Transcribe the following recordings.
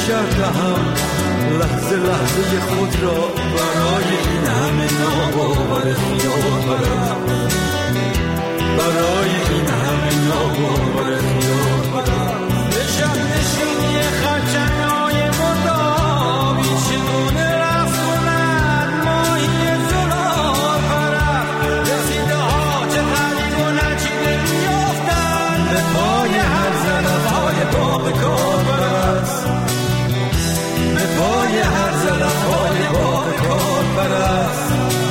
شب دهم لحظه لحظه خود را برای این همه ناباور خیال پرست، برای این همه ناباور خیال پرست. به شب نشینی خرچنگ‌های مردابی چگونه رفت کند ماهی زلال پرست. رسیده ها چه غریب و نچیده میافتند به پای هر زلف‌های باغ کار پرست، به پای هر زلف‌های باغ کار پرست.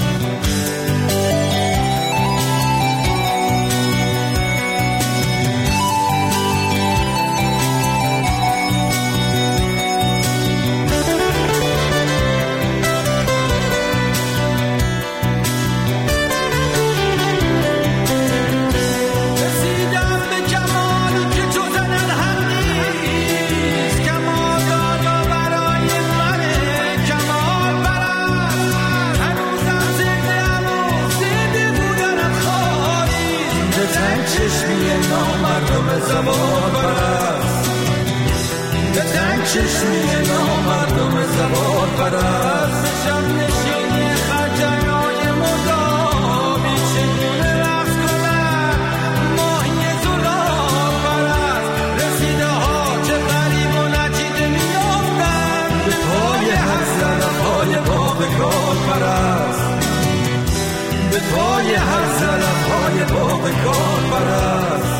زبان پرست، به تنگ چشمی نامردم زبان پرست. به شب نشینی خرچنگ‌های مردابی چگونه رقص کند ماهی زلال پرست. رسیده ها چه غریب و نچیده میافتند به پای هر زلف‌های باغ کار پرست، به پای هر زلف‌های باغ کار پرست.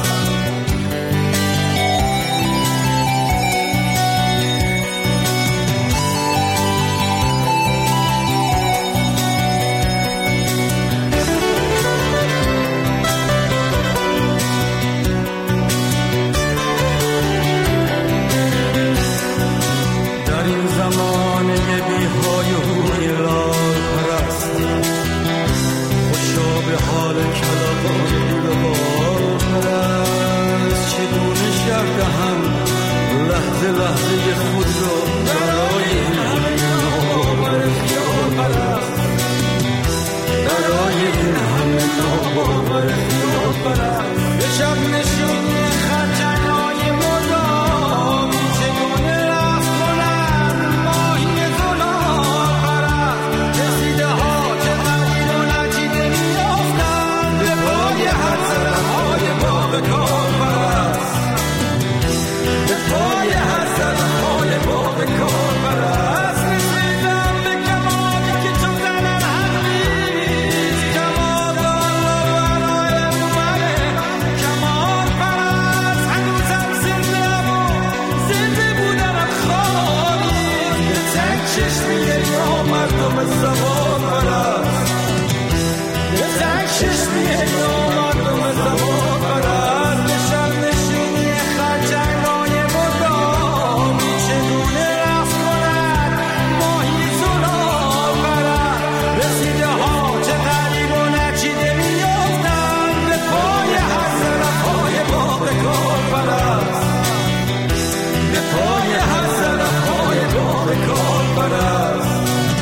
لحظه خود را برای این همه ناباور خیال پرست، برای این همه ناباور خیال پرست. به شب نشینی خرچنگ‌های مردابی چگونه رقص کنند ماهی زلال پرست. رسیده ها چه غریب و نچیده میافتند به پای هر زلف‌های باغ کار پرست، به پای هر زلف‌های باغ کار پرست. رسیدم به کمالی که تو زنن حقیست، کمال برای منه کمال پرست. هنوزم زنده‌ام و زنده بودنم خالیست، به تنگ چشمی یا مردم زبان پرست، به تنگ چشمی یا مردم زبان پرست. به شب نشینی خرچنگ‌های مردابی چگونه رقص کند ماهی زلال پرست. رسیده ها چه غریب و نچیده میافتند به پای هر زلف‌های باغ کار پرست، به پای هر زلف‌های باغ کار پرست.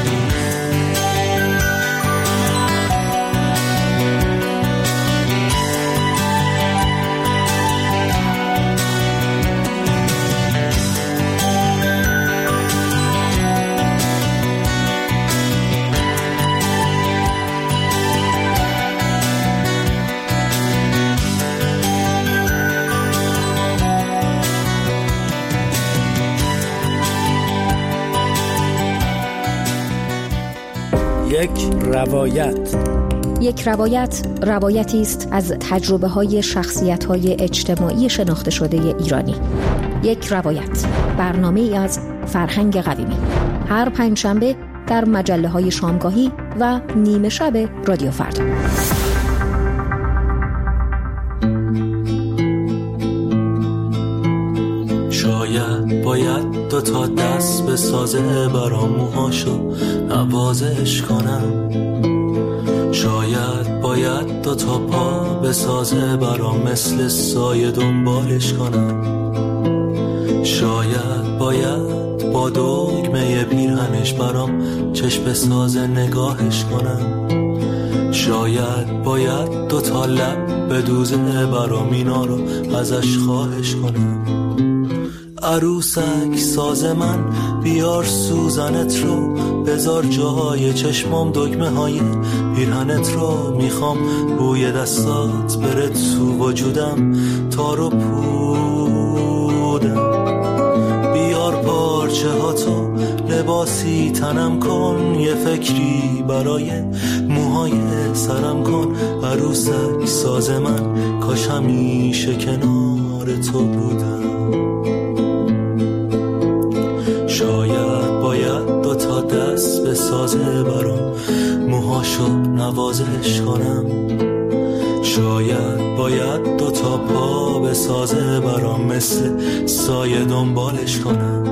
یک روایت روایتی است از تجربه‌های شخصیت‌های اجتماعی شناخته شده ایرانی. یک روایت، برنامه‌ای از فرهنگ قویمی، هر پنجشنبه در مجله‌های شامگاهی و نیمه شب رادیو فردا. شاید باید دو تا دست به سازه برام موهاشو نوازش کنم، شاید باید دو تا پا به سازه برام مثل سایه دنبالش کنم، شاید باید با دگمه پیرهنش برام چشم سازه نگاهش کنم، شاید باید دو تا لب به دوزه برام اینا رو ازش خواهش کنم. عروسک ساز من بیار سوزنت رو، بذار جای چشمام دگمه های پیرهنت رو. میخوام بوی دستات بره تو وجودم، تارو پودم. بیار پارچه هاتو لباسی تنم کن، یه فکری برای موهای سرم کن. عروسک ساز من کاش همیشه کنار تو بودم. شاید باید 2 تا دست به سازه برام، موهاشو نوازش کنم. شاید باید 2 تا پا به سازه برام، مثل سایه دنبالش کنم.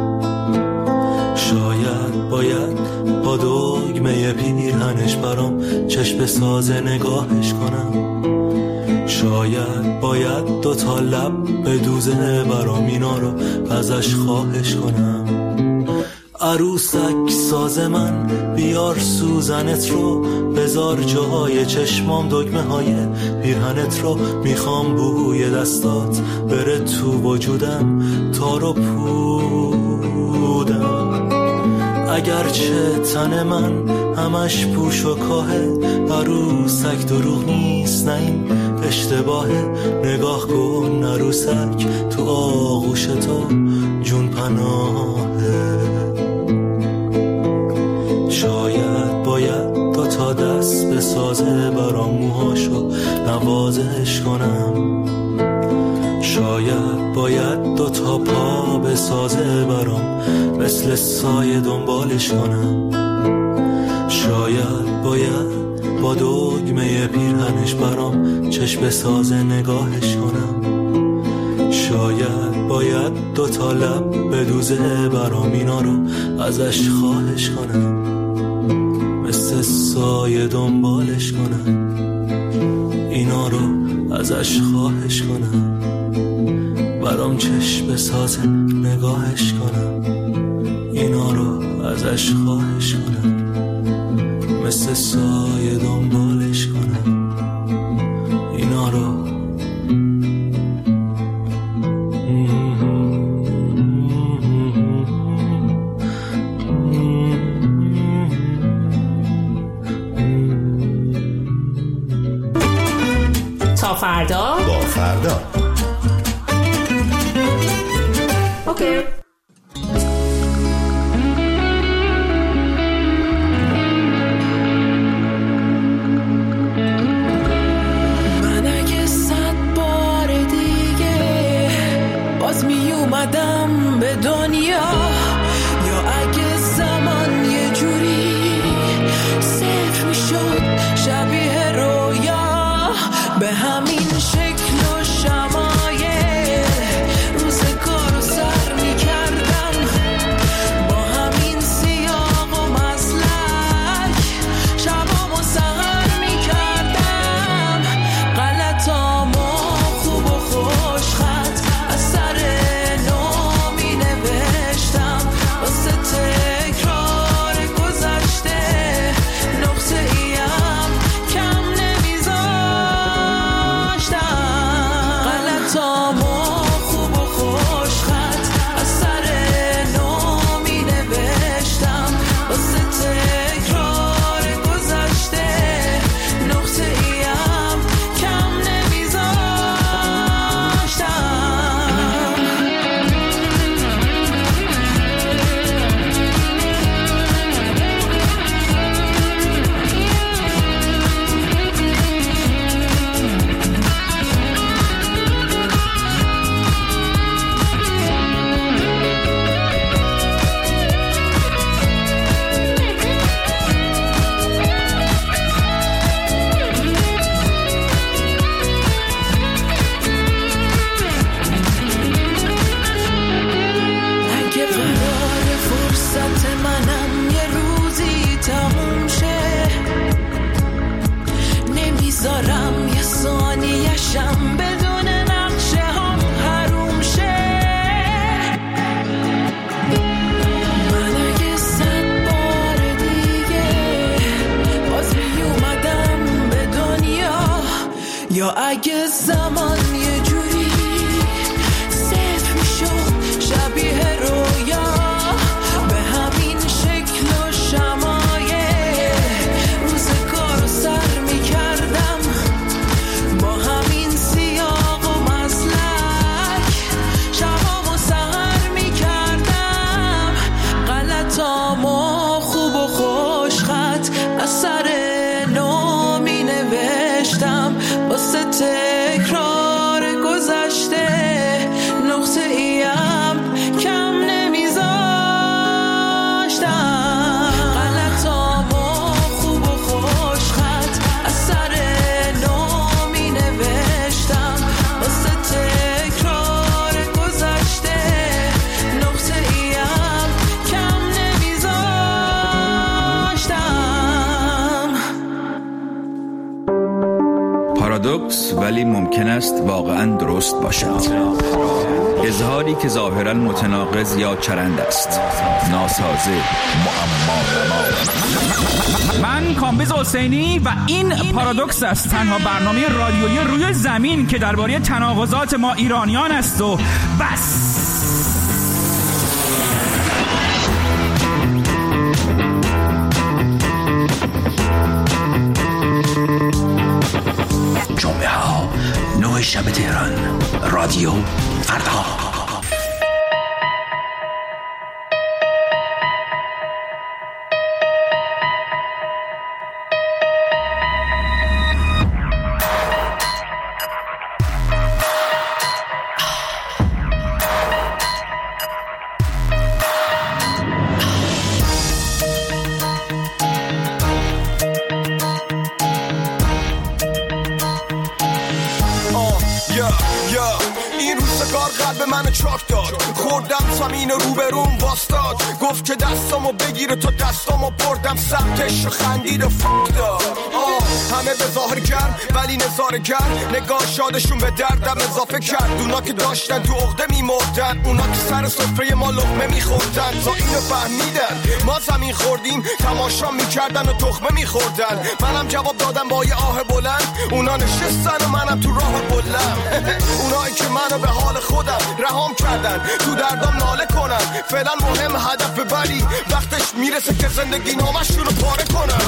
شاید باید با دگمه پیرهنش برام چشم سازه نگاهش کنم. شاید باید 2 تا لب به دوزه برام، اینا رو ازش خواهش کنم. عروسک ساز من بیار سوزنت رو، بذار جای چشمام دگمه های پیرهنت رو. میخوام بوی دستات بره تو وجودم، تارو پودم. اگرچه تن من همش پوش و کاهه، عروسک دروغ نیست نه این اشتباهه. نگاه کن عروسک تو آغوش تو جون پناهه. شاید باید 2 تا دست به سازه برام، موهاشو نوازش کنم. شاید باید 2 تا پا به سازه برام، مثل سایه دنبالش کنم. شاید باید با دگمه پیرهنش برام چشم سازه نگاهش کنم. شاید باید 2 تا لب به دوزه برام، اینا رو ازش خواهش کنم. مثل سایه دنبالش کنم، اینا رو ازش خواهش کنم. برام چشم سازه نگاهش کنم، اینا رو ازش خواهش کنم. مثل سایه دنبالش کنم، اینا رو. تا فردا با فردا. اوکی. من اگه 100 بار دیگه باز می اومدم به دنیا، یا اگه زمان یه جوری صفر می شد شبیه رویا، به همین شکل و شمایه روزگارو سر می کردم، با همین سیاق و مسلک شبامو سهر می کردم، غلطامو خوب و خوش خط از سر نو می نوشتم، پارادوکس، ولی ممکن است واقعا درست باشد. اظهاری که ظاهرا متناقض یا چرند است، ناسازه، معما. من کامبیز حسینی و این پارادوکس است، تنها برنامه رادیویی روی زمین که درباره تناقضات ما ایرانیان است و بس. جمعه ها 9 شب تهران، رادیو فردا. این روزگار قلب منو چاک داد، خوردم زمین روبروم واستاد، گفت که دستامو بگیره تو دستامو بردم سمتش و خندید و فک داد. همه به ظاهر گرم ولی نظاره گرم، نگاه شادشون به دردم اضافه کرد. اونا که داشتن تو عقده میمردن، اونا که سر سفره ما لقمه میخوردن، تا اینو فهمیدن ما زمین خوردیم تماشا میکردن و تخمه میخوردن. منم جواب دادم با یه آه بلند، اونا نشستن و منم تو راه بلند. اونایی که منو به حال خودم رهام کردن، تو دردم ناله کنن، فعلا مهم هدف ولی وقتش میرسه که زندگی نامشون رو پاره کنن.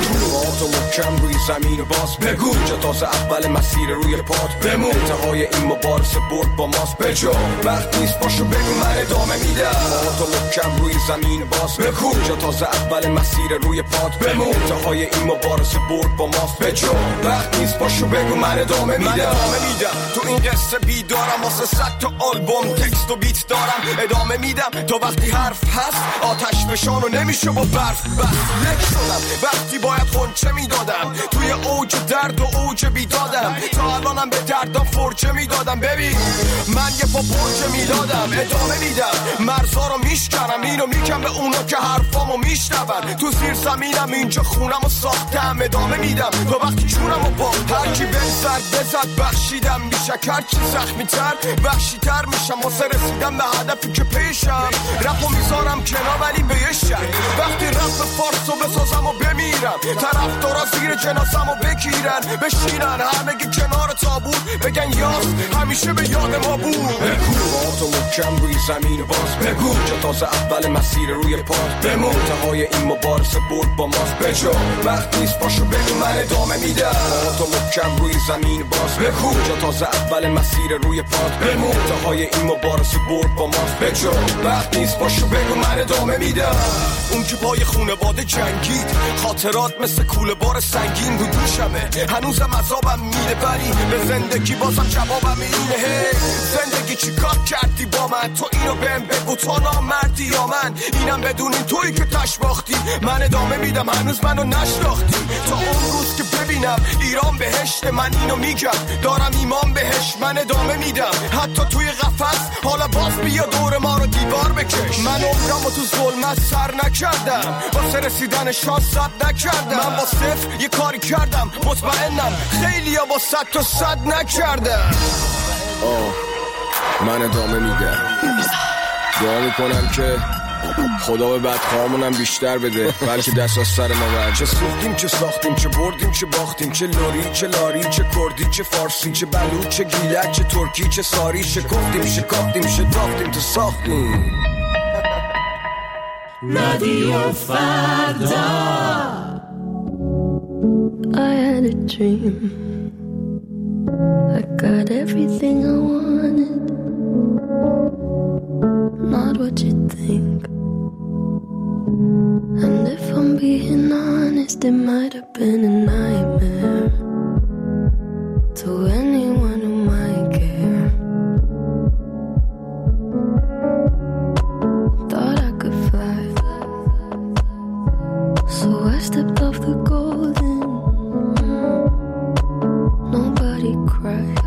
بگو محکم روی زمین و باز بگو، اینجا تازه اول مسیر روی پات بمون، انتهای این مبارزه برد با ماست بجا، وقت نیست باشو بگو من ادامه میدم. تو محکم روی زمین باز بگو، اینجا تازه اول مسیر روی پات بمون، انتهای این مبارزه برد با ماست بجا، وقت نیست باشو بگو من ادامه میدم. تو این قصه بیدارم واسه 100 تا آلبوم تکست و بیت دارم، ادامه میدم تا وقتی حرف هست آتش فشانو نمیشه با برف بس. لک شدم وقتی باید خونچه میدادم، توی اوج درد و اوج بیدادم، تا الانم به دردم فرچه میدادم. ببین من یه پا برچه میدادم، ادامه میدم مرزا رو میشکنم، اینو میگم به اونا که حرفامو میشنون. تو زیر زمینم اینجا خونمو ساختم، ادامه میدم تا وقتی چونمو باختم. هرکی بزد بخشیدم، بیشک هرچی زخمی تر وحشی تر میشم واسه رسیدم به هدفی که پیشم. رپو میذارم کنار ولی به یه شک، وقتی رپ فارسو بسازم و بمیرم، طرفدارا زیر جنازمو بگیرن بشینن همگی کنار تابوت، بگن یاس همیشه به یاد ما بود. بگو تو محکم روی زمین باز بگو، جا تازه اول مسیر روی پات بمون، انتهای این مبارزه برد با ماست بجا، وقت نیست باشو بگو من ادامه میدم. تو محکم روی زمین باز بگو، جا تازه اول مسیر روی پات بمون، انتهای این مبارزه برد با ماست بجا، وقت نیست باشو بگو من ادامه میدم. اون که پای خونواده جنگید، خاطرات مثل کوله بار سنگین رو دوشمه، هنوزم عذابم میده ولی به زندگی بازم جوابم اینه. زندگی چی کار کردی با من؟ تو اینو بهم بگو، تو نامردی یا من؟ اینم بدونین تویی که تش باختی، من ادامه میدم هنوز منو نشناختی. تا اون روز که ببینم ایران بهشت، من اینو میگم دارم ایمان بهش، من ادامه میدم حتی توی قفس. حالا باز بیا دور ما رو دیوار بکش، من عمرمو تو ظلمت سر نکردم، واسه رسیدن شانس صد نکردم. من با صفر یه کاری کردم، مطمئنم خیلی ها با 100 تا 100 نکردم. من ادامه میدم، دعا میکنم که خدا به بدخواهامونم بیشتر بده، بلکه دست از سر ما برد. چه سوختیم چه ساختیم، چه بردیم چه باختیم، چه لوری چه لاری، چه کردی چه فارسی، چه بلوچ چه گیلک، چه ترکی چه ساری، شکفتیم شکافتیم شتافتیم تو ساختیم. رادیو فردا. I had a dream, I got everything I wanted, not what you think. And if I'm being honest, it might have been a nightmare to anyone who might care. Thought I could fly, so I stepped off the golden. Nobody cried,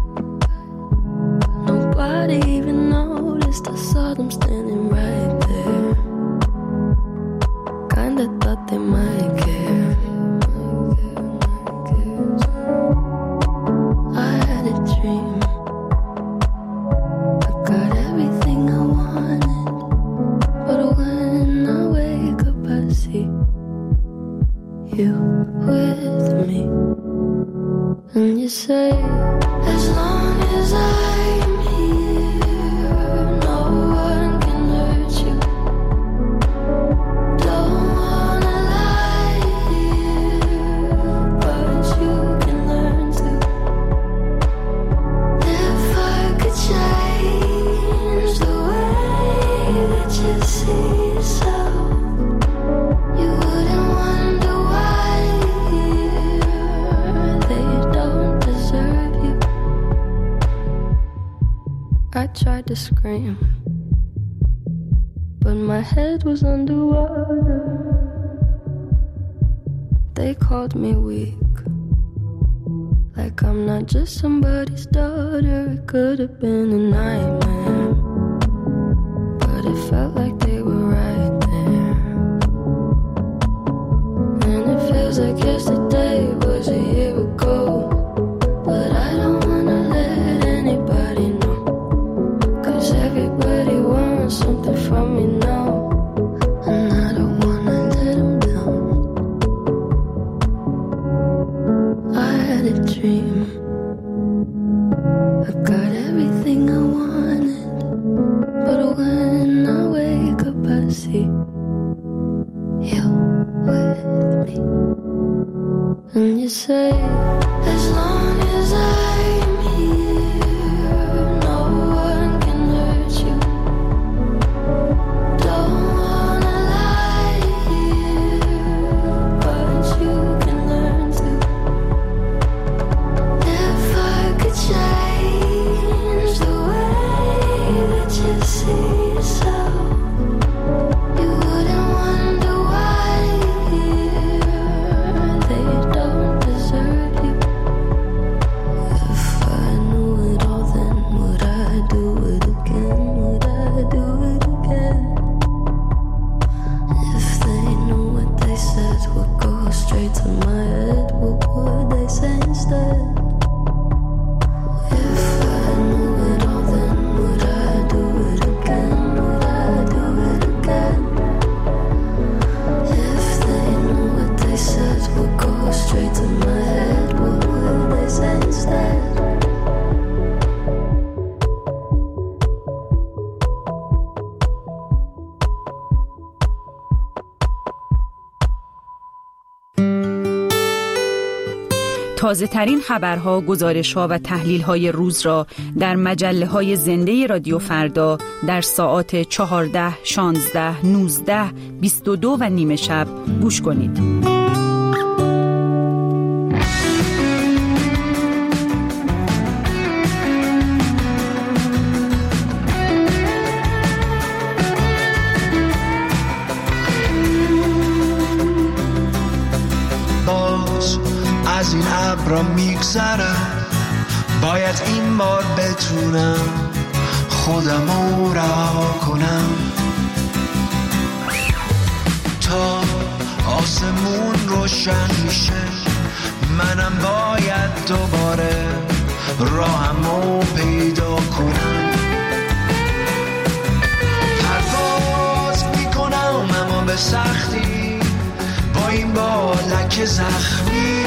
nobody even noticed. I saw them standing right there, kinda thought they might care. scream, but my head was underwater. They called me weak, like I'm not just somebody's daughter. It could have been a nightmare, but it felt like they were right there. And it feels like yesterday was a year ago, but I don't wanna let anybody know, 'cause everybody wants something from me now, and I don't wanna let them down. I had a dream, I got everything I wanted, but when I wake up I see you with me. And you say, as long as I'm here, no one can hurt you. Don't wanna lie here, but you can learn to. If I could change the way that you see yourself, you wouldn't wonder why they don't deserve you. If I knew it all, then would I do it again? Would I do it again? If they knew what they said would go straight to my head, what would they say instead? If I knew it all, then would I do it again? Would I do it again? If they knew what they said would go straight to my head, what would they say instead? تازه ترین خبرها، گزارش‌ها و تحلیل‌های روز را در مجله‌های زنده رادیو فردا در ساعات 14، 16، 19، 22 و نیم شب گوش کنید. از این ابرا میگذرم، باید این بار بتونم خودمو رها کنم تا آسمون روشن میشه. منم باید دوباره راهمو پیدا کنم. پرواز میکنم اما به سختی، با این بالک زخمی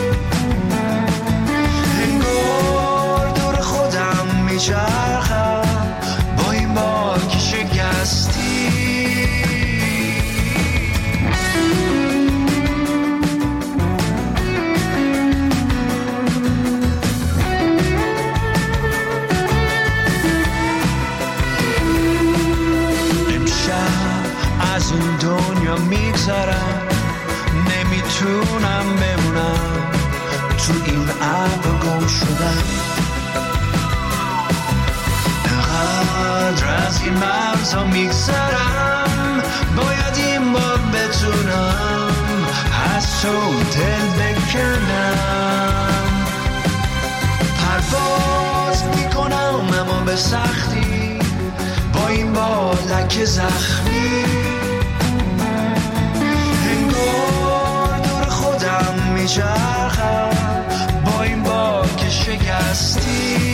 انگار دور خودم میچرخم، با این بالک شکستی. امشب از این دنیا میگذرم، نمیتونم بمونم تو این ابر گم شدم. انقدر از این مرزها میگذرم، باید این بار بتونم از تو دل بکنم. پرواز میکنم اما به سختی، با این بالک زخمی میچرخم، با این بالک شکستی.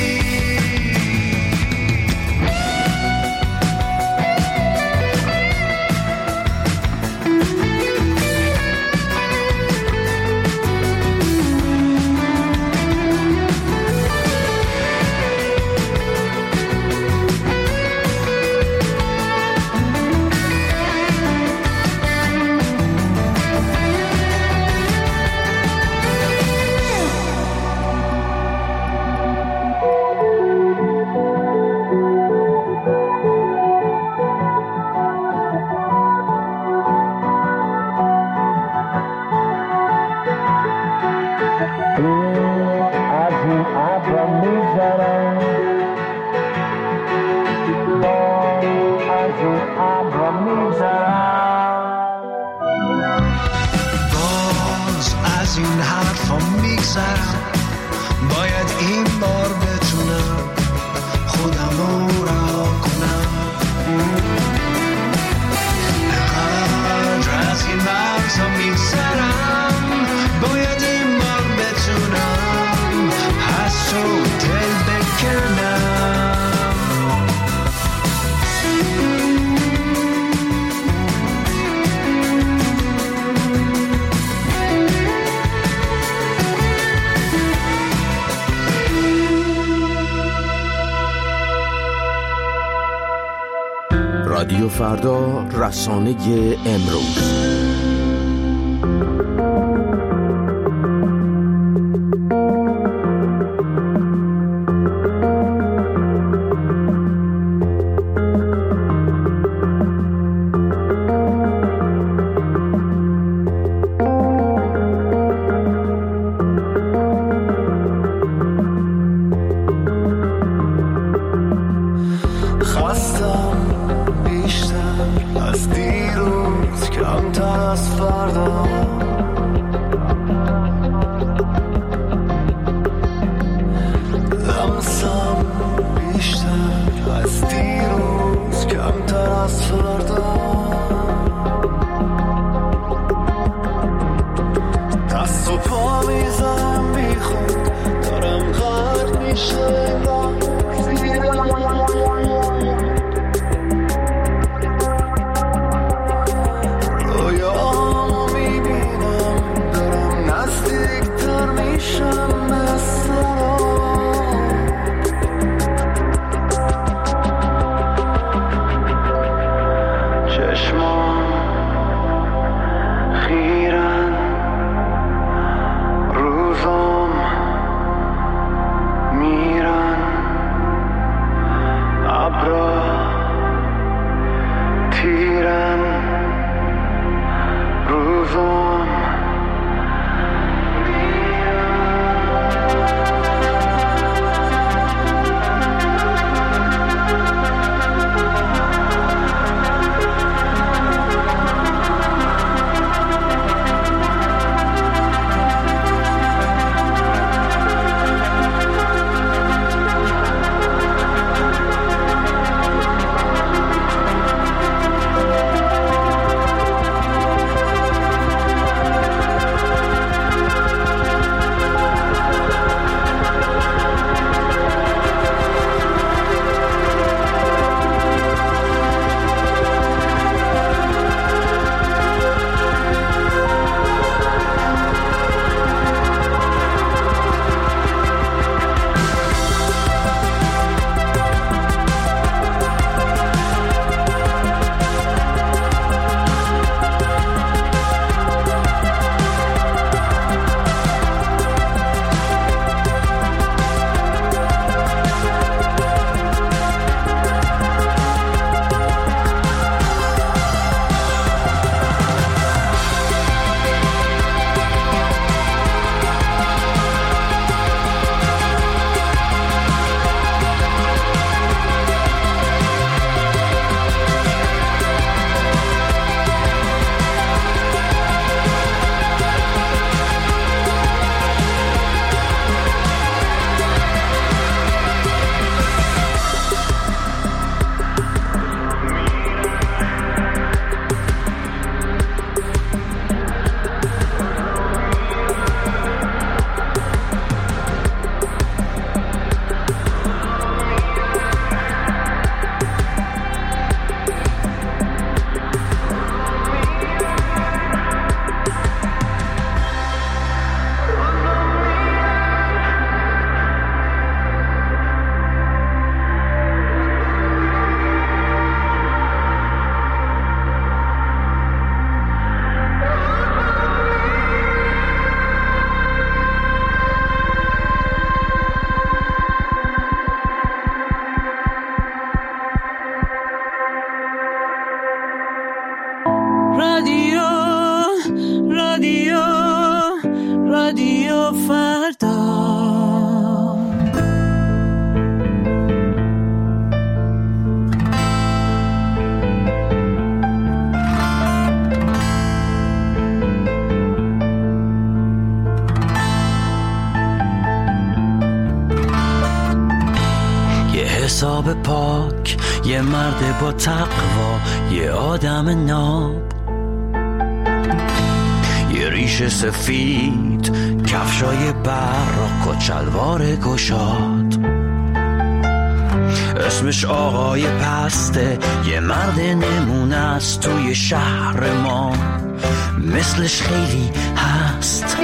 میگذرم باید این بار بتونم خودمو رها کنم انقدر از این مرزا میگذرم باید این بار بتونم از تو دل بکنم رادیو فردا، رسانه امروز. کتاب پاک، یه مرد با تقوا، یه آدم ناب، یه ریش سفید، کفشای براق و چلوار گشاد. اسمش آقای پسته، یه مرد نمونه است توی شهر ما، مثلش خیلی هست.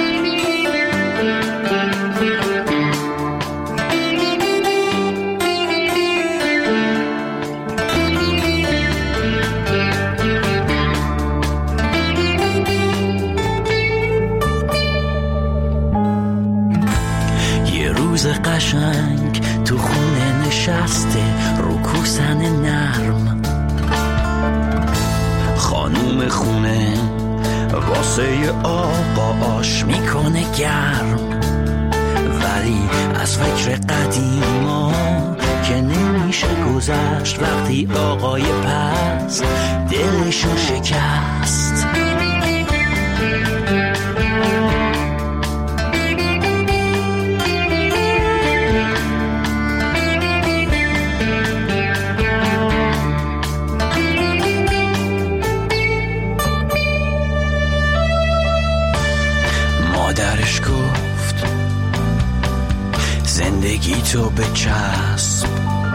یه روز قشنگ تو خونه نشسته رو کوسن نرم، خانوم خونه واسه آقا آش میکنه گرم، ولی از فکر قدیما که نمیشه گذشت وقتی آقای پس دلشو شکست. مادرش گفت زندگی تو بچسب،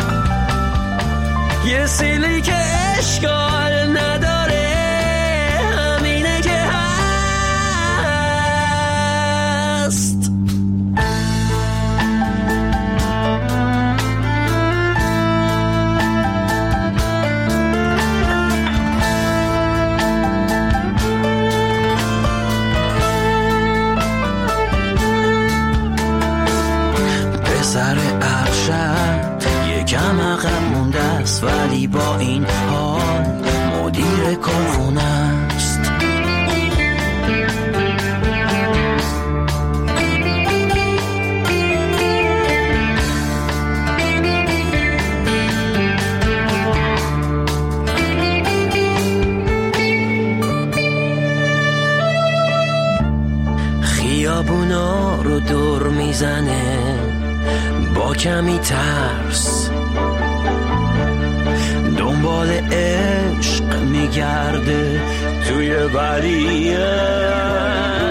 یه سیلی که اشکال نداره، همینه که هست. سر ارشد یکم عقب مونده است، ولی با این حال مدیر کارخونه است. خیابونا رو دور میزنه با کمی ترس، دنبال عشق میگرده توی ودیعه.